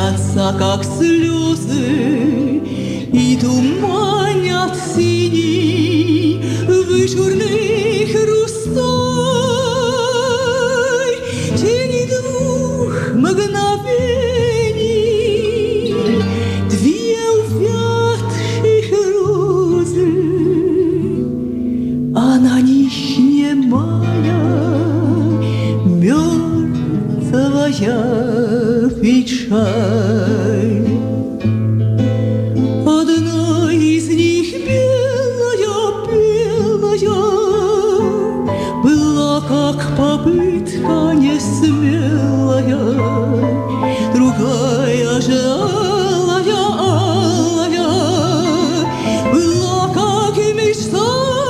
струятся, как слезы, и туманят синий вычурный хрустой тени двух мгновений, две увядших розы, а на них немая мертвая печаль. Одна из них белая, была как попытка несмелая, другая же алая, была как мечта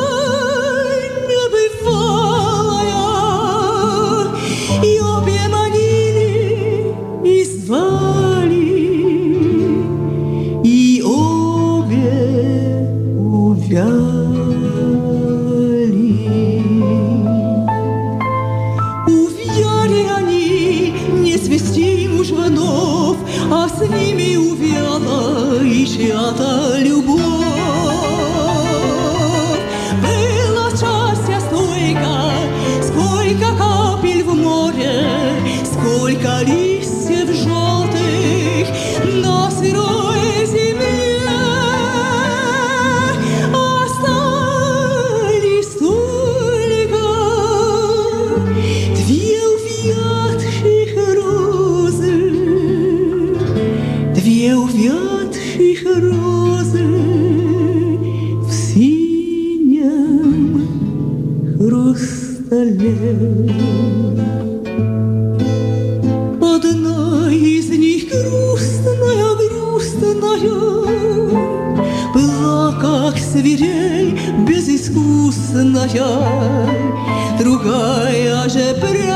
небывалая, и обе манили и звали, и обе увяли. Увяли они, не свести мужьянов, а с ними увяла и чья-то любовь. Было счастья столько, сколько капель в море, сколько листьев желтых на сырой земле. Остались только две увядших розы, две увядших розы в синем хрустале. Одна из них грустная, была как свирель безыскусная, другая же прямо